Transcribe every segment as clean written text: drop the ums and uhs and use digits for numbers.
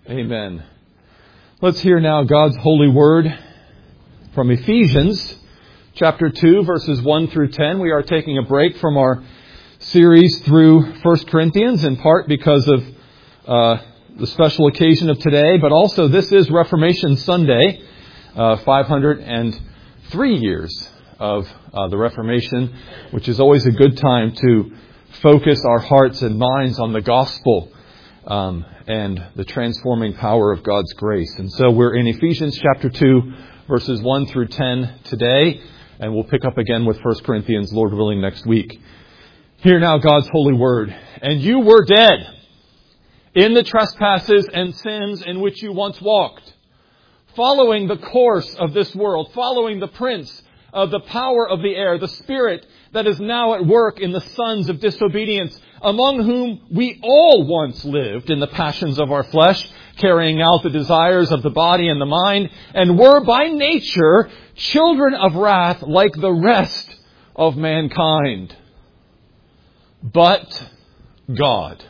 Amen. Let's hear now God's holy word from Ephesians chapter 2, verses 1 through 10. We are taking a break from our series through 1 Corinthians, in part because of the special occasion of today, but also this is Reformation Sunday, 503 years of the Reformation, which is always a good time to focus our hearts and minds on the gospel and the transforming power of God's grace. And so we're in Ephesians chapter 2, verses 1 through 10 today, and we'll pick up again with 1 Corinthians, Lord willing, next week. Hear now God's holy word. And you were dead in the trespasses and sins in which you once walked, following the course of this world, following the prince of the power of the air, the spirit that is now at work in the sons of disobedience, among whom we all once lived in the passions of our flesh, carrying out the desires of the body and the mind, and were by nature children of wrath like the rest of mankind. But God,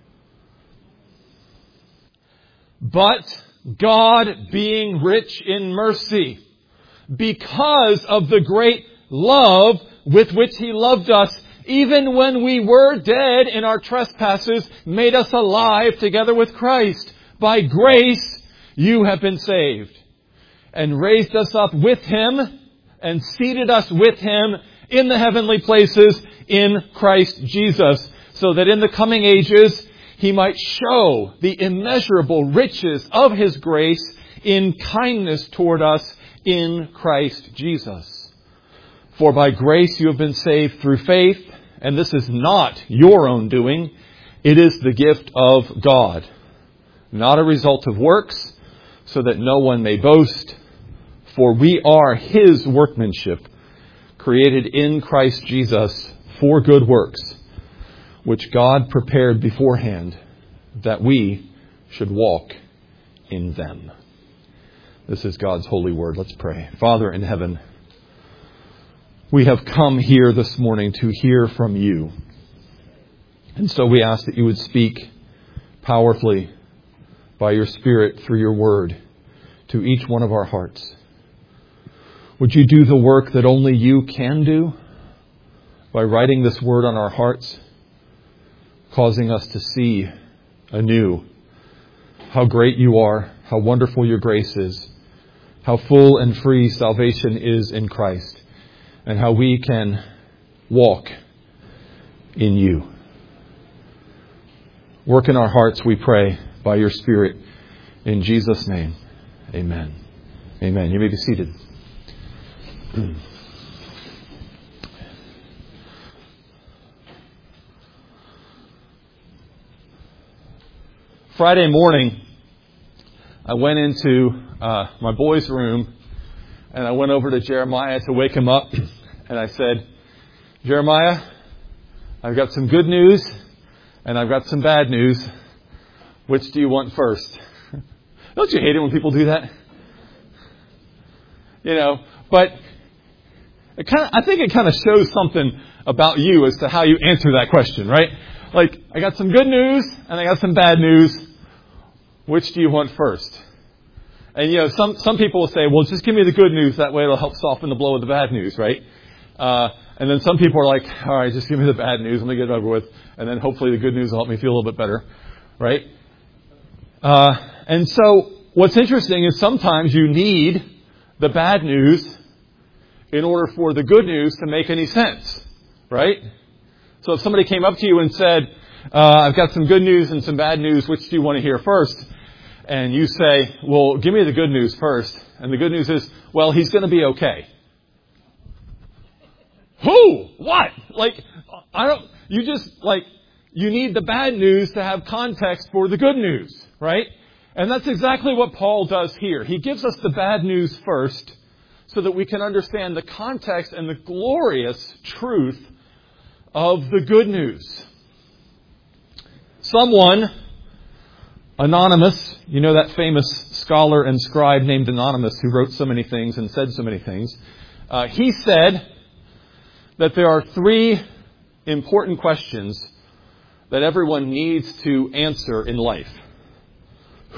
being rich in mercy, because of the great love with which He loved us, even when we were dead in our trespasses, made us alive together with Christ. By grace you have been saved, and raised us up with Him, and seated us with Him in the heavenly places in Christ Jesus, so that in the coming ages He might show the immeasurable riches of His grace in kindness toward us in Christ Jesus. For by grace you have been saved through faith, and this is not your own doing. It is the gift of God, not a result of works, so that no one may boast. For we are His workmanship, created in Christ Jesus for good works, which God prepared beforehand that we should walk in them. This is God's holy word. Let's pray. Father in heaven, we have come here this morning to hear from You. And so we ask that You would speak powerfully by Your Spirit through Your word to each one of our hearts. Would You do the work that only You can do by writing this word on our hearts, causing us to see anew how great You are, how wonderful Your grace is, how full and free salvation is in Christ, and how we can walk in You. Work in our hearts, we pray, by Your Spirit. In Jesus' name, amen. Amen. You may be seated. Friday morning, I went into my boy's room, and I went over to Jeremiah to wake him up, and I said, Jeremiah, I've got some good news, and I've got some bad news. Which do you want first? Don't you hate it when people do that? But I think it kind of shows something about you as to how you answer that question, right? Like, I got some good news, and I got some bad news. Which do you want first? And, some people will say, well, just give me the good news. That way it'll help soften the blow of the bad news, right? And then some people are like, all right, just give me the bad news. Let me get it over with. And then hopefully the good news will help me feel a little bit better, right? And so what's interesting is sometimes you need the bad news in order for the good news to make any sense, right? So if somebody came up to you and said, I've got some good news and some bad news, which do you want to hear first? And you say, well, give me the good news first. And the good news is, well, he's going to be okay. Who? What? You need the bad news to have context for the good news, right? And that's exactly what Paul does here. He gives us the bad news first so that we can understand the context and the glorious truth of the good news. Someone, Anonymous, that famous scholar and scribe named Anonymous who wrote so many things and said so many things, he said that there are three important questions that everyone needs to answer in life.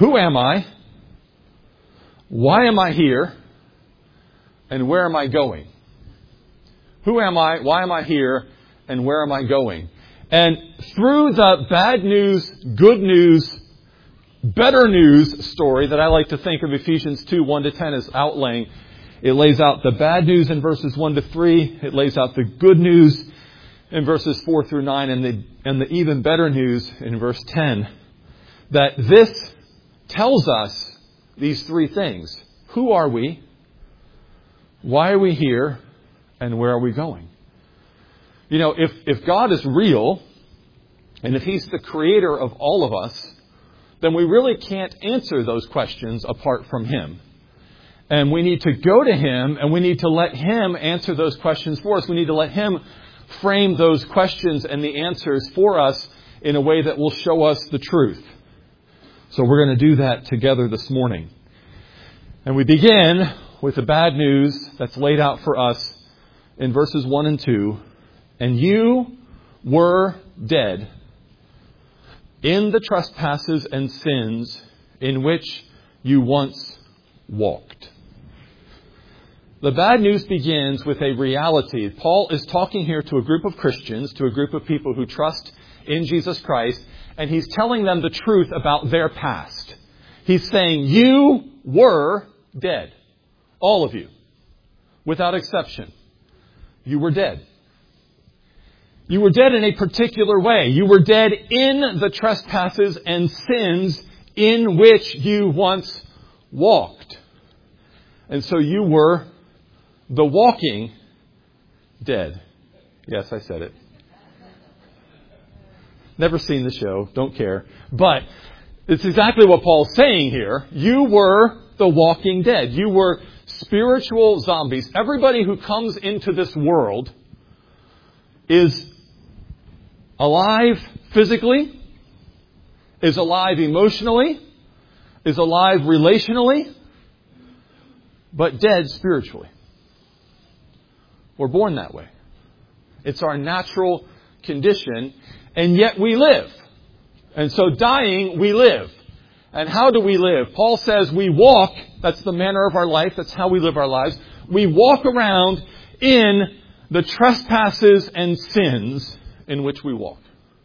Who am I? Why am I here? And where am I going? Who am I? Why am I here? And where am I going? And through the bad news, good news, better news story that I like to think of Ephesians 2, 1-10 as outlaying, it lays out the bad news in verses 1-3. It lays out the good news in verses 4-9 and the even better news in verse 10. That this tells us these three things. Who are we? Why are we here? And where are we going? You know, if God is real, and if He's the creator of all of us, then we really can't answer those questions apart from Him. And we need to go to Him, and we need to let Him answer those questions for us. We need to let Him frame those questions and the answers for us in a way that will show us the truth. So we're going to do that together this morning. And we begin with the bad news that's laid out for us in verses 1 and 2. And you were dead in the trespasses and sins in which you once walked. The bad news begins with a reality. Paul is talking here to a group of Christians, to a group of people who trust in Jesus Christ, and he's telling them the truth about their past. He's saying, you were dead. All of you. Without exception. You were dead. You were dead in a particular way. You were dead in the trespasses and sins in which you once walked. And so you were the walking dead. Yes, I said it. Never seen the show. Don't care. But it's exactly what Paul's saying here. You were the walking dead. You were spiritual zombies. Everybody who comes into this world is alive physically, is alive emotionally, is alive relationally, but dead spiritually. We're born that way. It's our natural condition, and yet we live. And so dying, we live. And how do we live? Paul says we walk. That's the manner of our life. That's how we live our lives. We walk around in the trespasses and sins in which we walk.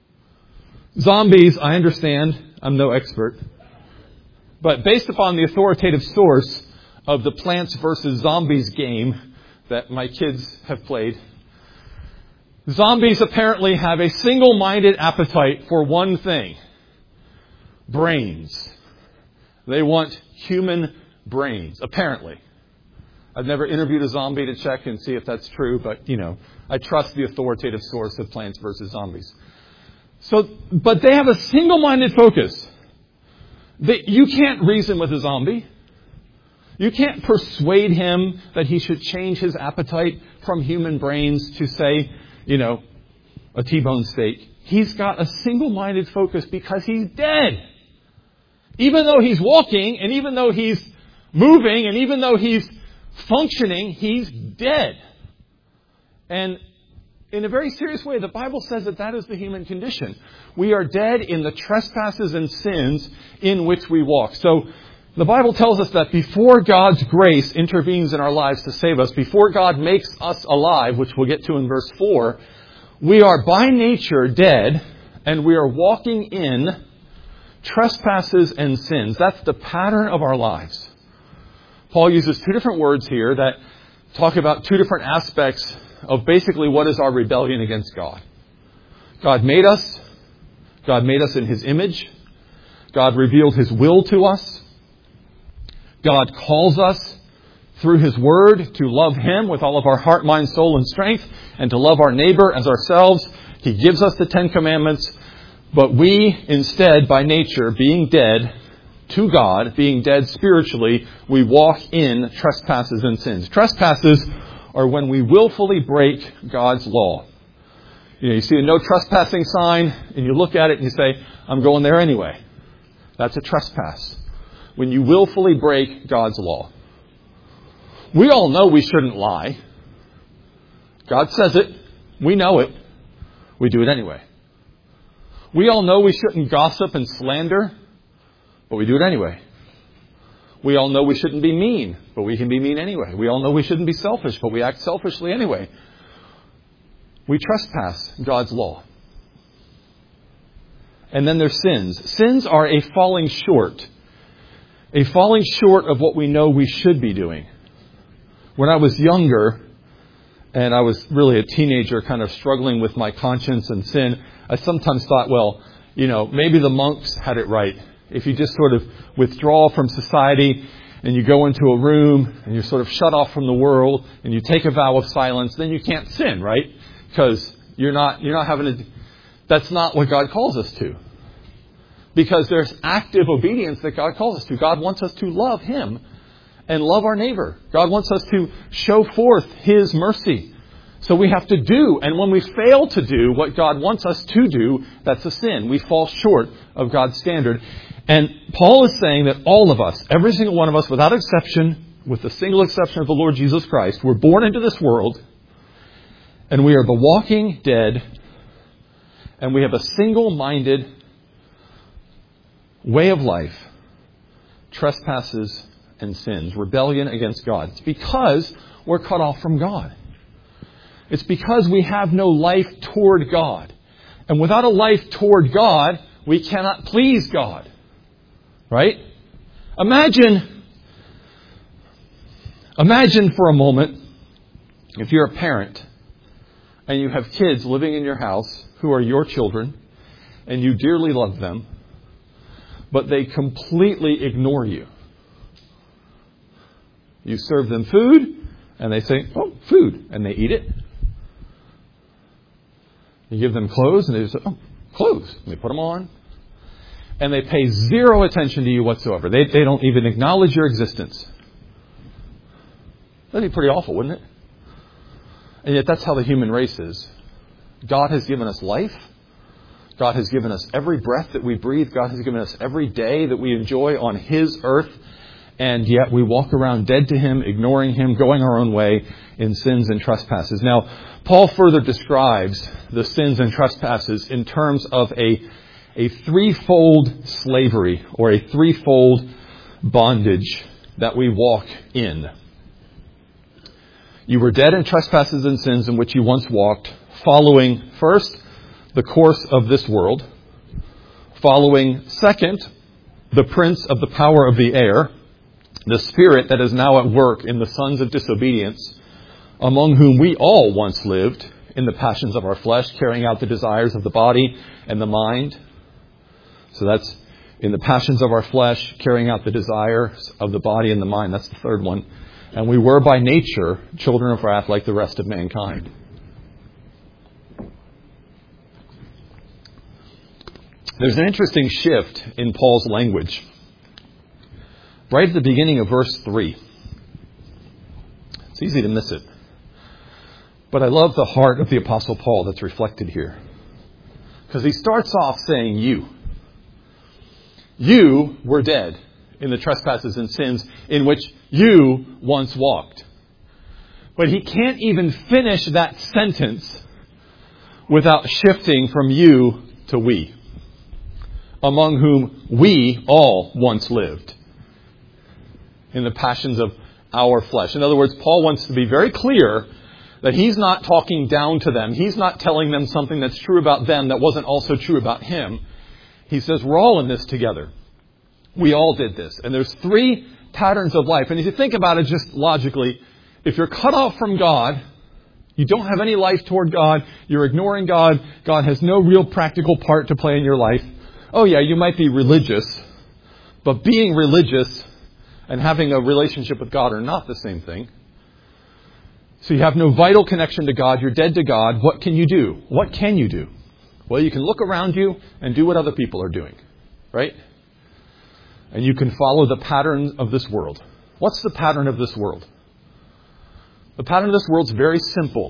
Zombies, I understand. I'm no expert. But based upon the authoritative source of the Plants vs. Zombies game that my kids have played, zombies apparently have a single-minded appetite for one thing. Brains. They want human brains, apparently. I've never interviewed a zombie to check and see if that's true, but, I trust the authoritative source of Plants vs. Zombies. But they have a single-minded focus. You can't reason with a zombie. You can't persuade him that he should change his appetite from human brains to, say, a T-bone steak. He's got a single-minded focus because he's dead. Even though he's walking, and even though he's moving, and even though he's functioning, he's dead. And in a very serious way, the Bible says that is the human condition. We are dead in the trespasses and sins in which we walk. So the Bible tells us that before God's grace intervenes in our lives to save us, before God makes us alive, which we'll get to in verse 4, we are by nature dead, and we are walking in trespasses and sins. That's the pattern of our lives. Paul uses two different words here that talk about two different aspects of basically what is our rebellion against God. God made us. God made us in His image. God revealed His will to us. God calls us through His Word to love Him with all of our heart, mind, soul, and strength, and to love our neighbor as ourselves. He gives us the 10 Commandments. But we, instead, by nature, being dead to God, being dead spiritually, we walk in trespasses and sins. Trespasses are when we willfully break God's law. You see a no trespassing sign, and you look at it and you say, I'm going there anyway. That's a trespass. When you willfully break God's law. We all know we shouldn't lie. God says it. We know it. We do it anyway. We all know we shouldn't gossip and slander. but we do it anyway. We all know we shouldn't be mean, but we can be mean anyway. We all know we shouldn't be selfish, but we act selfishly anyway. We trespass God's law. And then there's sins. Sins are a falling short. A falling short of what we know we should be doing. When I was younger, and I was really a teenager kind of struggling with my conscience and sin, I sometimes thought, well, maybe the monks had it right. If you just sort of withdraw from society and you go into a room and you're sort of shut off from the world and you take a vow of silence, then you can't sin, right? Because you're not having to... That's not what God calls us to. Because there's active obedience that God calls us to. God wants us to love Him and love our neighbor. God wants us to show forth His mercy. So we have to do, and when we fail to do what God wants us to do, that's a sin. We fall short of God's standard. And Paul is saying that all of us, every single one of us, without exception, with the single exception of the Lord Jesus Christ, we're born into this world, and we are the walking dead, and we have a single-minded way of life, trespasses and sins, rebellion against God. It's because we're cut off from God. It's because we have no life toward God. And without a life toward God, we cannot please God. Right? Imagine for a moment, if you're a parent and you have kids living in your house who are your children and you dearly love them, but they completely ignore you. You serve them food and they say, oh, food, and they eat it. You give them clothes and they say, oh, clothes, and they put them on. And they pay zero attention to you whatsoever. They don't even acknowledge your existence. That'd be pretty awful, wouldn't it? And yet that's how the human race is. God has given us life. God has given us every breath that we breathe. God has given us every day that we enjoy on His earth. And yet we walk around dead to Him, ignoring Him, going our own way in sins and trespasses. Now, Paul further describes the sins and trespasses in terms of a threefold slavery or a threefold bondage that we walk in. You were dead in trespasses and sins in which you once walked, following first the course of this world, following second the prince of the power of the air, the spirit that is now at work in the sons of disobedience, among whom we all once lived in the passions of our flesh, carrying out the desires of the body and the mind. So that's in the passions of our flesh, carrying out the desires of the body and the mind. That's the third one. And we were by nature children of wrath like the rest of mankind. There's an interesting shift in Paul's language. Right at the beginning of verse 3. It's easy to miss it. But I love the heart of the Apostle Paul that's reflected here. Because he starts off saying you. You were dead in the trespasses and sins in which you once walked. But he can't even finish that sentence without shifting from you to we, among whom we all once lived in the passions of our flesh. In other words, Paul wants to be very clear that he's not talking down to them. He's not telling them something that's true about them that wasn't also true about him. He says, we're all in this together. We all did this. And there's three patterns of life. And if you think about it just logically, if you're cut off from God, you don't have any life toward God, you're ignoring God, God has no real practical part to play in your life. Oh yeah, you might be religious, but being religious and having a relationship with God are not the same thing. So you have no vital connection to God, you're dead to God. What can you do? What can you do? Well, you can look around you and do what other people are doing, right? And you can follow the pattern of this world. What's the pattern of this world? The pattern of this world is very simple.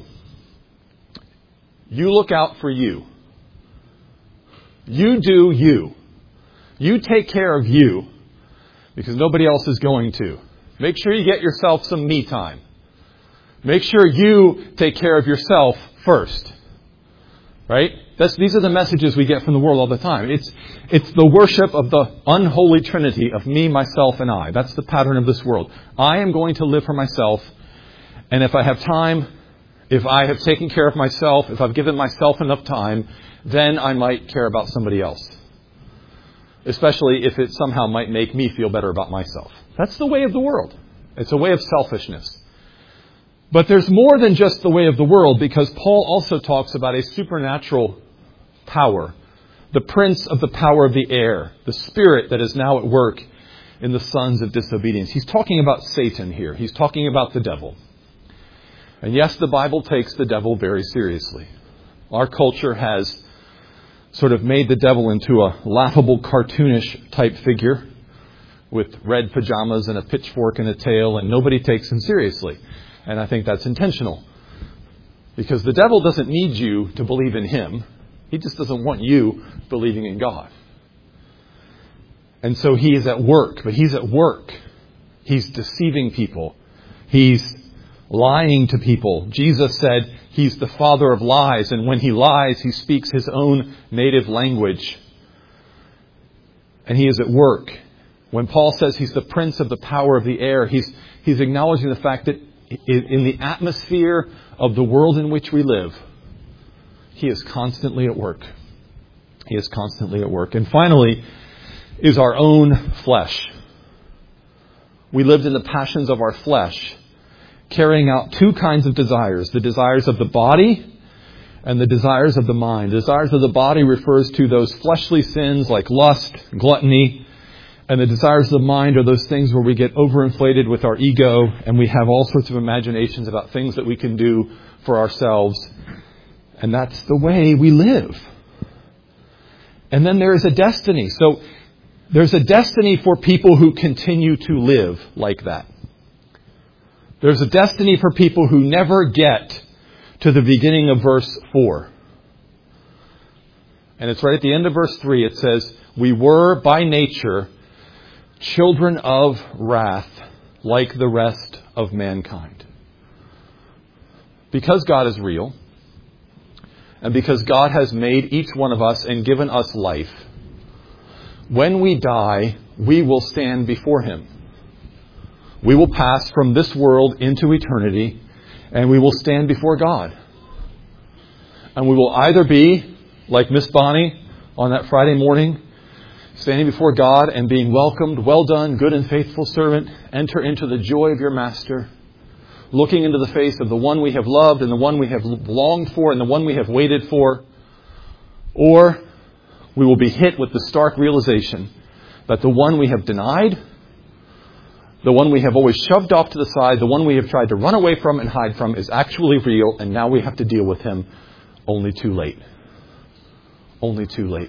You look out for you. You do you. You take care of you because nobody else is going to. Make sure you get yourself some me time. Make sure you take care of yourself first. Right? These are the messages we get from the world all the time. It's the worship of the unholy trinity of me, myself, and I. That's the pattern of this world. I am going to live for myself, and if I have time, if I have taken care of myself, if I've given myself enough time, then I might care about somebody else. Especially if it somehow might make me feel better about myself. That's the way of the world. It's a way of selfishness. But there's more than just the way of the world, because Paul also talks about a supernatural power, the prince of the power of the air, the spirit that is now at work in the sons of disobedience. He's talking about Satan here. He's talking about the devil. And yes, the Bible takes the devil very seriously. Our culture has sort of made the devil into a laughable, cartoonish type figure with red pajamas and a pitchfork and a tail, and nobody takes him seriously. And I think that's intentional. Because the devil doesn't need you to believe in him. He just doesn't want you believing in God. And so he is at work. But he's at work. He's deceiving people. He's lying to people. Jesus said he's the father of lies. And when he lies, he speaks his own native language. And he is at work. When Paul says he's the prince of the power of the air, he's acknowledging the fact that in the atmosphere of the world in which we live, he is constantly at work. He is constantly at work. And finally, is our own flesh. We lived in the passions of our flesh, carrying out two kinds of desires, the desires of the body and the desires of the mind. The desires of the body refers to those fleshly sins like lust, gluttony. And the desires of the mind are those things where we get overinflated with our ego and we have all sorts of imaginations about things that we can do for ourselves. And that's the way we live. And then there is a destiny. So there's a destiny for people who continue to live like that. There's a destiny for people who never get to the beginning of verse 4. And it's right at the end of verse 3. It says, we were by nature children of wrath, like the rest of mankind. Because God is real, and because God has made each one of us and given us life, when we die, we will stand before Him. We will pass from this world into eternity, and we will stand before God. And we will either be, like Miss Bonnie on that Friday morning, standing before God and being welcomed, well done, good and faithful servant, enter into the joy of your master, looking into the face of the one we have loved and the one we have longed for and the one we have waited for. Or we will be hit with the stark realization that the one we have denied, the one we have always shoved off to the side, the one we have tried to run away from and hide from is actually real, and now we have to deal with him only too late. Only too late.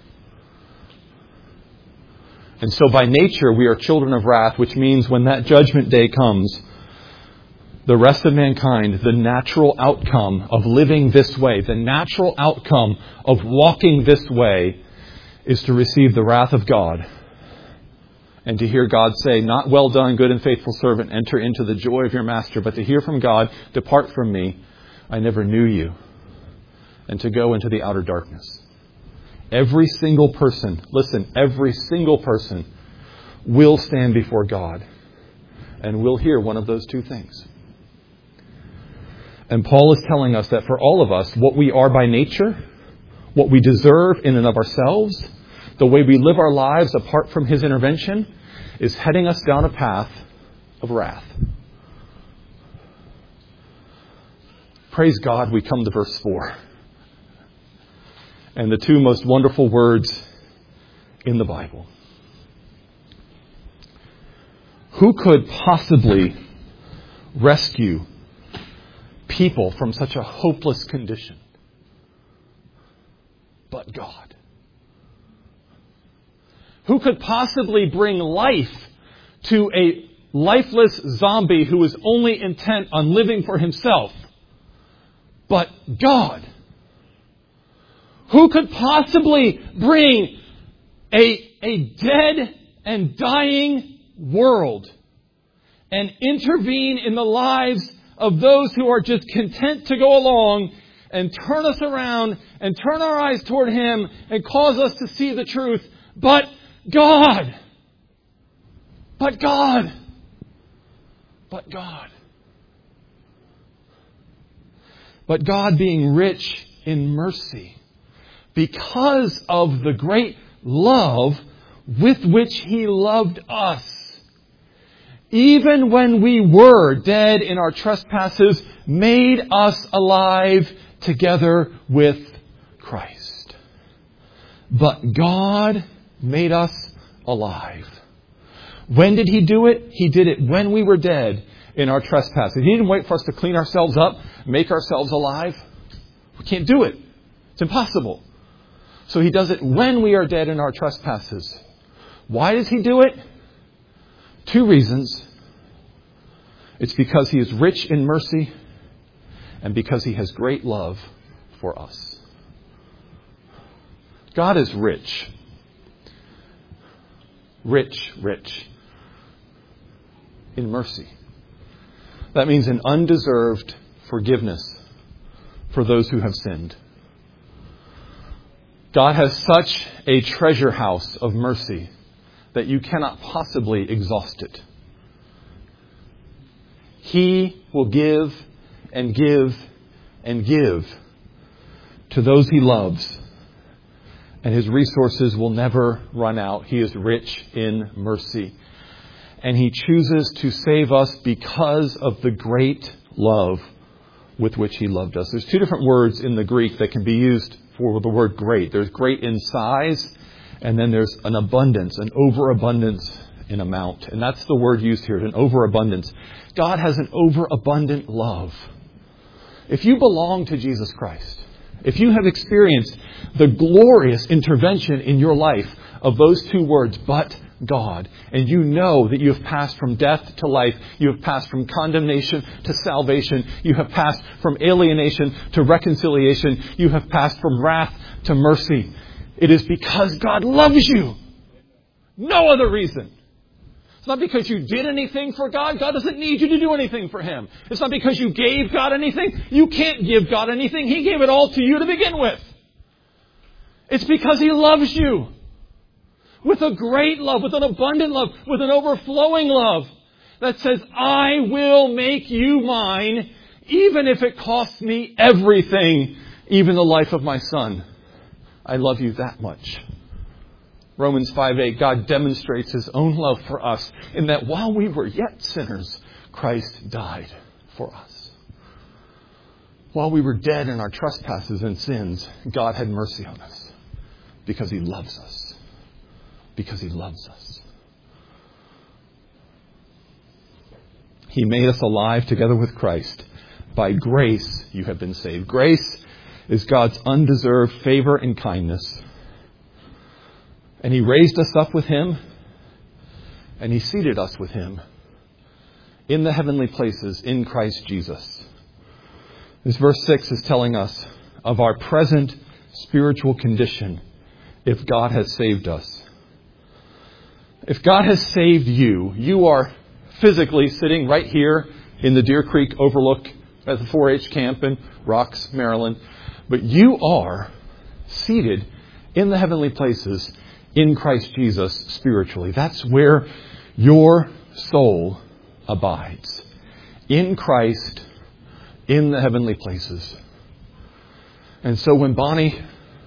And so by nature, we are children of wrath, which means when that judgment day comes, the rest of mankind, the natural outcome of living this way, the natural outcome of walking this way is to receive the wrath of God and to hear God say, not well done, good and faithful servant, enter into the joy of your master, but to hear from God, depart from me, I never knew you, and to go into the outer darkness. Every single person, listen, every single person will stand before God and will hear one of those two things. And Paul is telling us that for all of us, what we are by nature, what we deserve in and of ourselves, the way we live our lives apart from His intervention, is heading us down a path of wrath. Praise God, we come to verse 4. And the two most wonderful words in the Bible. Who could possibly rescue people from such a hopeless condition but God? Who could possibly bring life to a lifeless zombie who is only intent on living for himself but God? Who could possibly bring a dead and dying world and intervene in the lives of those who are just content to go along and turn us around and turn our eyes toward Him and cause us to see the truth. But God. But God. But God. But God, being rich in mercy, because of the great love with which He loved us, even when we were dead in our trespasses, made us alive together with Christ. But God made us alive. When did He do it? He did it when we were dead in our trespasses. He didn't wait for us to clean ourselves up, make ourselves alive. We can't do it. It's impossible. So He does it when we are dead in our trespasses. Why does He do it? 2 reasons. It's because He is rich in mercy and because He has great love for us. God is rich. Rich in mercy. That means an undeserved forgiveness for those who have sinned. God has such a treasure house of mercy that you cannot possibly exhaust it. He will give and give and give to those He loves, and His resources will never run out. He is rich in mercy. And He chooses to save us because of the great love with which He loved us. There's 2 different words in the Greek that can be used for the word great. There's great in size, and then there's an abundance, an overabundance in amount. And that's the word used here, an overabundance. God has an overabundant love. If you belong to Jesus Christ, if you have experienced the glorious intervention in your life of those 2 words, but God, and you know that you have passed from death to life, you have passed from condemnation to salvation, you have passed from alienation to reconciliation, you have passed from wrath to mercy. It is because God loves you. No other reason. It's not because you did anything for God. God doesn't need you to do anything for Him. It's not because you gave God anything. You can't give God anything. He gave it all to you to begin with. It's because He loves you. With a great love, with an abundant love, with an overflowing love that says, I will make you mine, even if it costs me everything, even the life of my son. I love you that much. Romans 5:8, God demonstrates His own love for us in that while we were yet sinners, Christ died for us. While we were dead in our trespasses and sins, God had mercy on us because He loves us. Because He loves us. He made us alive together with Christ. By grace you have been saved. Grace is God's undeserved favor and kindness. And He raised us up with Him, and He seated us with Him in the heavenly places in Christ Jesus. This verse 6 is telling us of our present spiritual condition if God has saved us. If God has saved you, you are physically sitting right here in the Deer Creek overlook at the 4-H camp in Rocks, Maryland. But you are seated in the heavenly places in Christ Jesus spiritually. That's where your soul abides. In Christ, in the heavenly places. And so when Bonnie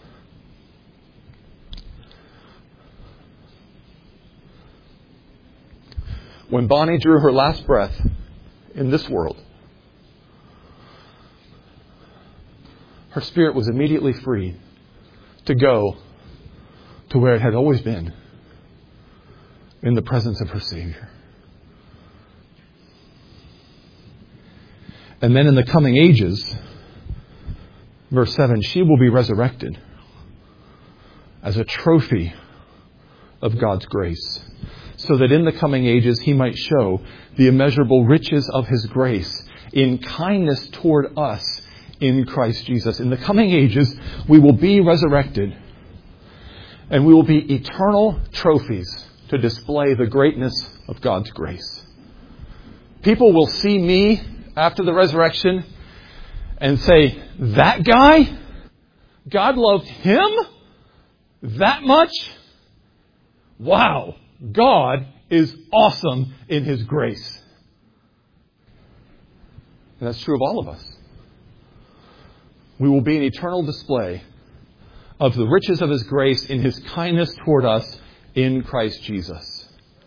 drew her last breath in this world, her spirit was immediately free to go to where it had always been, in the presence of her Savior. And then in the coming ages, verse 7, she will be resurrected as a trophy of God's grace, so that in the coming ages He might show the immeasurable riches of His grace in kindness toward us in Christ Jesus. In the coming ages, we will be resurrected, and we will be eternal trophies to display the greatness of God's grace. People will see me after the resurrection, and say, that guy? God loved him that much? Wow, God is awesome in His grace. And that's true of all of us. We will be an eternal display of the riches of His grace in His kindness toward us in Christ Jesus.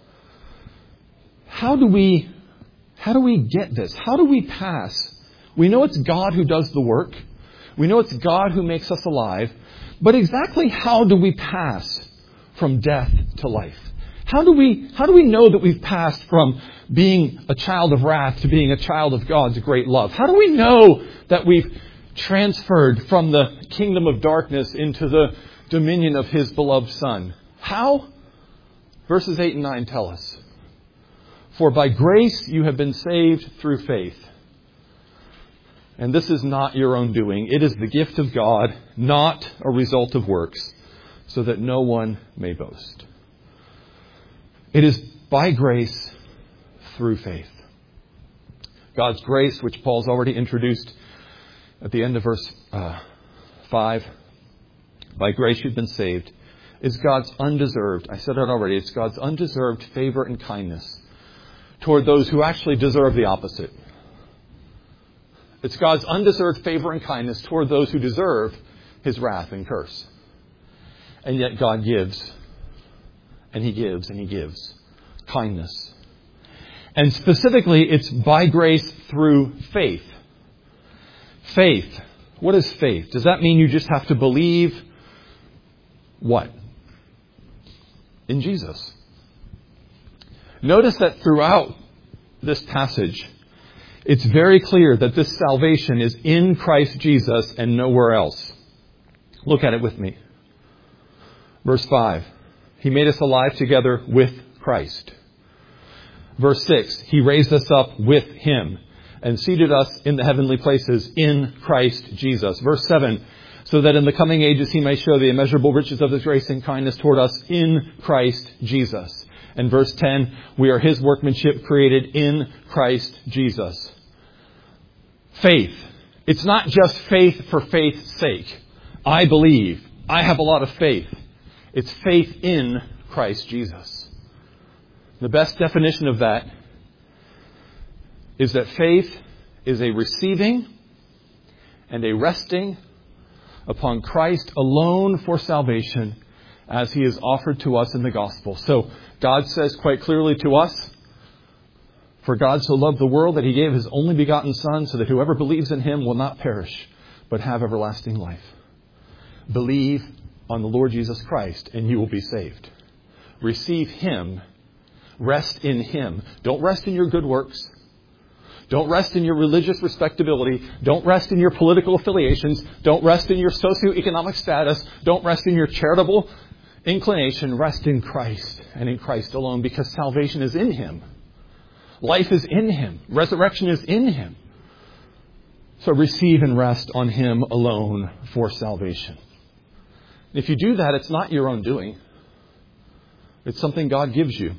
How do we get this? How do we pass? We know it's God who does the work. We know it's God who makes us alive. But exactly how do we pass from death to life? How do we know that we've passed from being a child of wrath to being a child of God's great love? How do we know that we've transferred from the kingdom of darkness into the dominion of His beloved Son? How? Verses 8 and 9 tell us. For by grace you have been saved through faith. And this is not your own doing. It is the gift of God, not a result of works, so that no one may boast. It is by grace through faith. God's grace, which Paul's already introduced at the end of verse 5, by grace you've been saved, is God's undeserved, I said it already, it's God's undeserved favor and kindness toward those who actually deserve the opposite. It's God's undeserved favor and kindness toward those who deserve His wrath and curse. And yet God gives, and He gives, and He gives kindness. And specifically, it's by grace through faith. Faith. What is faith? Does that mean you just have to believe what? In Jesus. Notice that throughout this passage, it's very clear that this salvation is in Christ Jesus and nowhere else. Look at it with me. Verse 5. He made us alive together with Christ. Verse 6. He raised us up with Him and seated us in the heavenly places in Christ Jesus. Verse 7. So that in the coming ages He may show the immeasurable riches of His grace and kindness toward us in Christ Jesus. And verse 10. We are His workmanship created in Christ Jesus. Faith. It's not just faith for faith's sake. I believe. I have a lot of faith. It's faith in Christ Jesus. The best definition of that is that faith is a receiving and a resting upon Christ alone for salvation as He is offered to us in the gospel. So God says quite clearly to us, for God so loved the world that He gave His only begotten Son so that whoever believes in Him will not perish but have everlasting life. Believe on the Lord Jesus Christ and you will be saved. Receive Him. Rest in Him. Don't rest in your good works. Don't rest in your religious respectability. Don't rest in your political affiliations. Don't rest in your socioeconomic status. Don't rest in your charitable inclination. Rest in Christ and in Christ alone, because salvation is in Him. Life is in Him. Resurrection is in Him. So receive and rest on Him alone for salvation. If you do that, it's not your own doing. It's something God gives you.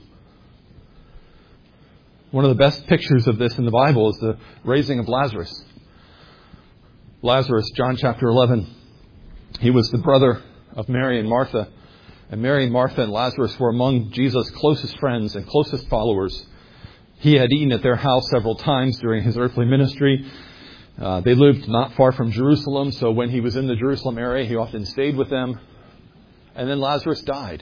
One of the best pictures of this in the Bible is the raising of Lazarus. Lazarus, John chapter 11, he was the brother of Mary and Martha. And Mary and Martha and Lazarus were among Jesus' closest friends and closest followers. He had eaten at their house several times during His earthly ministry. They lived not far from Jerusalem, so when He was in the Jerusalem area, He often stayed with them. And then Lazarus died.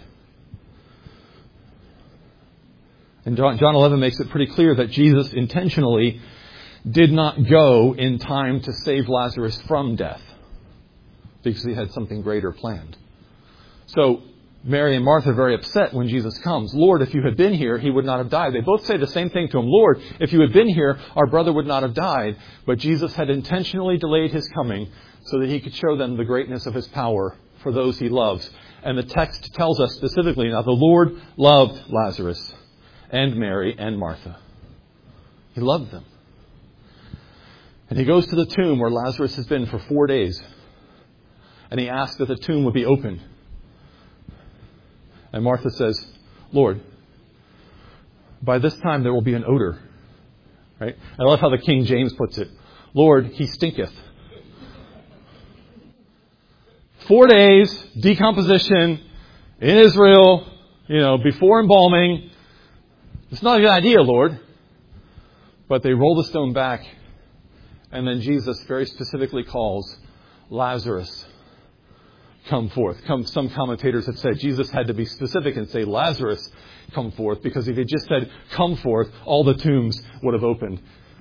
And John 11 makes it pretty clear that Jesus intentionally did not go in time to save Lazarus from death, because He had something greater planned. So Mary and Martha are very upset when Jesus comes. Lord, if you had been here, he would not have died. They both say the same thing to Him. Lord, if you had been here, our brother would not have died. But Jesus had intentionally delayed His coming so that He could show them the greatness of His power for those He loves. And the text tells us specifically, now the Lord loved Lazarus and Mary and Martha. He loved them. And He goes to the tomb where Lazarus has been for 4 days. And He asks that the tomb would be opened. And Martha says, Lord, by this time there will be an odor. Right? I love how the King James puts it. Lord, he stinketh. 4 days, decomposition in Israel, before embalming. It's not a good idea, Lord. But they roll the stone back, and then Jesus very specifically calls Lazarus, come forth. Some commentators have said Jesus had to be specific and say, Lazarus, come forth, because if he just said, come forth, all the tombs would have opened.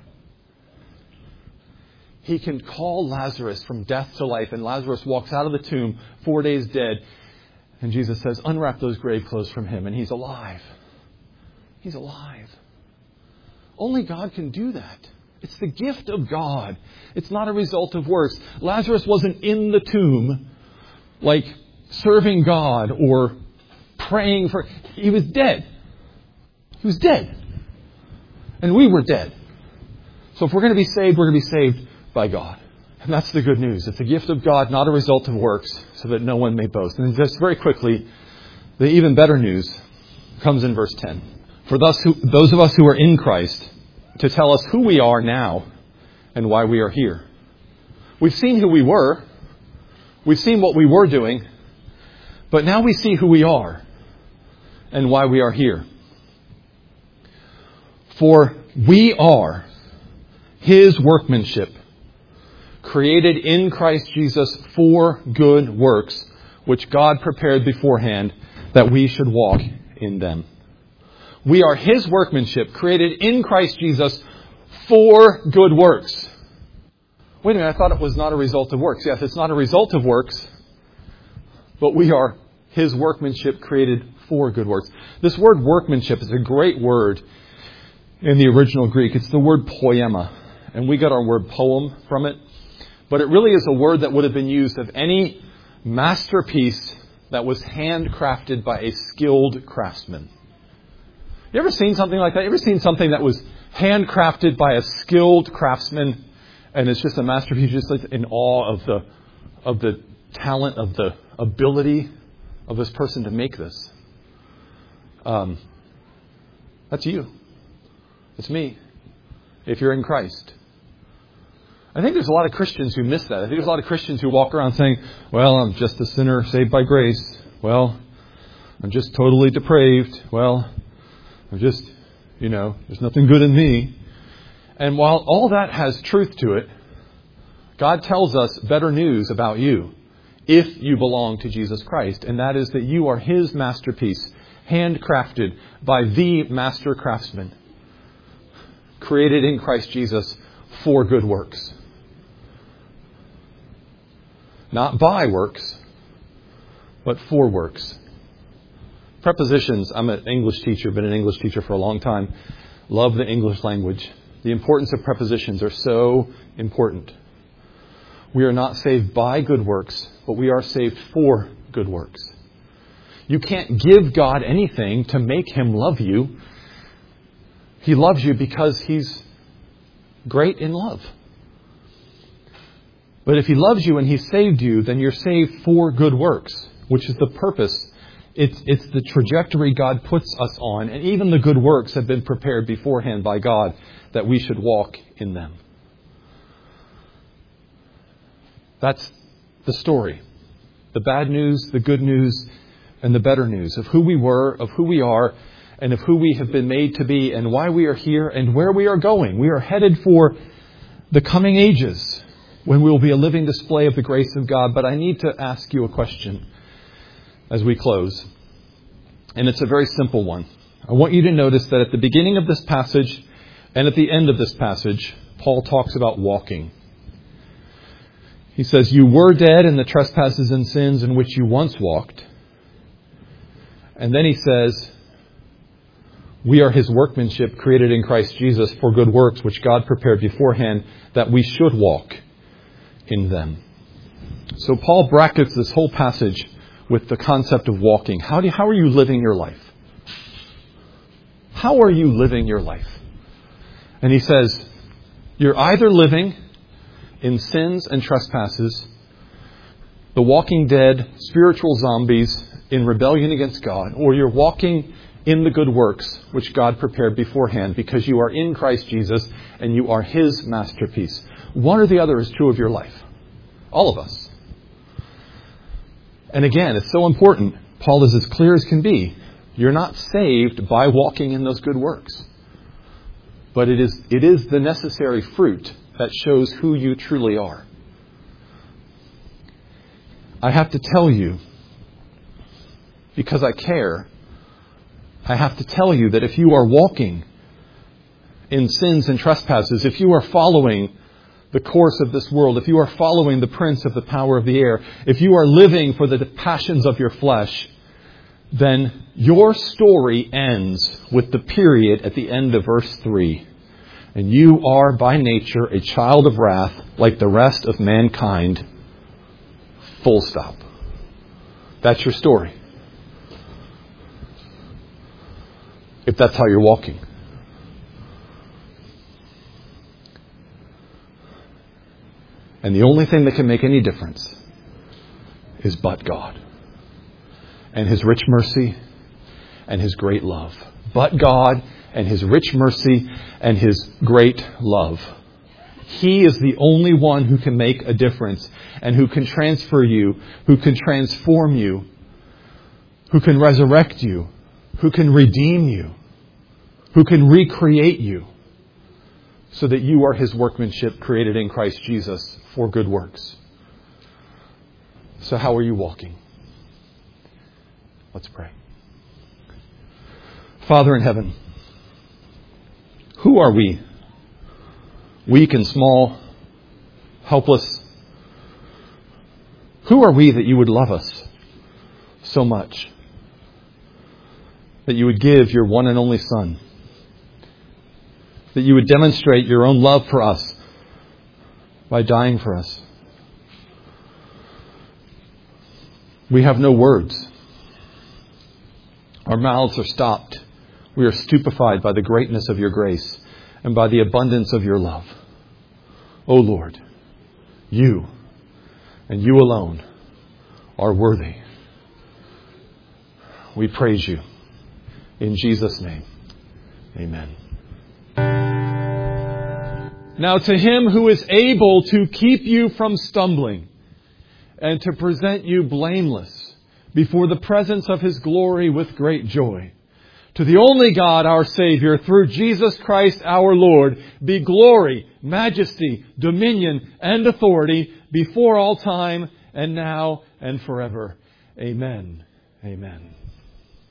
He can call Lazarus from death to life, and Lazarus walks out of the tomb 4 days dead, and Jesus says, unwrap those grave clothes from him, and he's alive. He's alive. Only God can do that. It's the gift of God. It's not a result of works. Lazarus wasn't in the tomb, like serving God or praying for... He was dead. He was dead. And we were dead. So if we're going to be saved, we're going to be saved by God. And that's the good news. It's a gift of God, not a result of works, so that no one may boast. And just very quickly, the even better news comes in verse 10. For those of us who are in Christ, to tell us who we are now and why we are here. We've seen who we were. We've seen what we were doing. But now we see who we are and why we are here. For we are His workmanship, created in Christ Jesus for good works, which God prepared beforehand that we should walk in them. We are His workmanship, created in Christ Jesus for good works. Wait a minute, I thought it was not a result of works. Yes, it's not a result of works, but we are His workmanship, created for good works. This word workmanship is a great word in the original Greek. It's the word poema, and we got our word poem from it. But it really is a word that would have been used of any masterpiece that was handcrafted by a skilled craftsman. You ever seen something like that? You ever seen something that was handcrafted by a skilled craftsman, and it's just a masterpiece, just like in awe of the talent, of the ability of this person to make this? That's you. It's me. If you're in Christ. I think there's a lot of Christians who miss that. I think there's a lot of Christians who walk around saying, well, I'm just a sinner saved by grace. Well, I'm just totally depraved. Well, I'm just, there's nothing good in me. And while all that has truth to it, God tells us better news about you if you belong to Jesus Christ. And that is that you are His masterpiece, handcrafted by the master craftsman, created in Christ Jesus for good works. Not by works, but for works. Prepositions, I'm an English teacher, been an English teacher for a long time. Love the English language. The importance of prepositions are so important. We are not saved by good works, but we are saved for good works. You can't give God anything to make Him love you. He loves you because He's great in love. But if He loves you and He saved you, then you're saved for good works, which is the purpose. It's the trajectory God puts us on. And even the good works have been prepared beforehand by God that we should walk in them. That's the story. The bad news, the good news, and the better news of who we were, of who we are, and of who we have been made to be, and why we are here, and where we are going. We are headed for the coming ages, when we will be a living display of the grace of God. But I need to ask you a question as we close. And it's a very simple one. I want you to notice that at the beginning of this passage and at the end of this passage, Paul talks about walking. He says, you were dead in the trespasses and sins in which you once walked. And then he says, we are His workmanship, created in Christ Jesus for good works, which God prepared beforehand that we should walk in them. So Paul brackets this whole passage with the concept of walking. How are you living your life? How are you living your life? And he says, you're either living in sins and trespasses, the walking dead, spiritual zombies in rebellion against God, or you're walking in the good works which God prepared beforehand because you are in Christ Jesus and you are His masterpiece. One or the other is true of your life. All of us. And again, it's so important. Paul is as clear as can be. You're not saved by walking in those good works. But it is the necessary fruit that shows who you truly are. I have to tell you, because I care, I have to tell you that if you are walking in sins and trespasses, if you are following the course of this world, if you are following the prince of the power of the air, if you are living for the passions of your flesh, then your story ends with the period at the end of verse 3. And you are by nature a child of wrath like the rest of mankind. Full stop. That's your story. If that's how you're walking. And the only thing that can make any difference is but God. And His rich mercy and His great love. But God and His rich mercy and His great love. He is the only one who can make a difference and who can transfer you, who can transform you, who can resurrect you, who can redeem you, who can recreate you so that you are His workmanship created in Christ Jesus for good works. So how are you walking? Let's pray. Father in heaven, who are we? Weak and small, helpless. Who are we that you would love us so much? That you would give your one and only Son. That you would demonstrate your own love for us by dying for us. We have no words. Our mouths are stopped. We are stupefied by the greatness of your grace and by the abundance of your love. O Lord, you and you alone are worthy. We praise you. In Jesus' name, amen. Now to Him who is able to keep you from stumbling and to present you blameless before the presence of His glory with great joy. To the only God, our Savior, through Jesus Christ our Lord, be glory, majesty, dominion, and authority before all time and now and forever. Amen. Amen.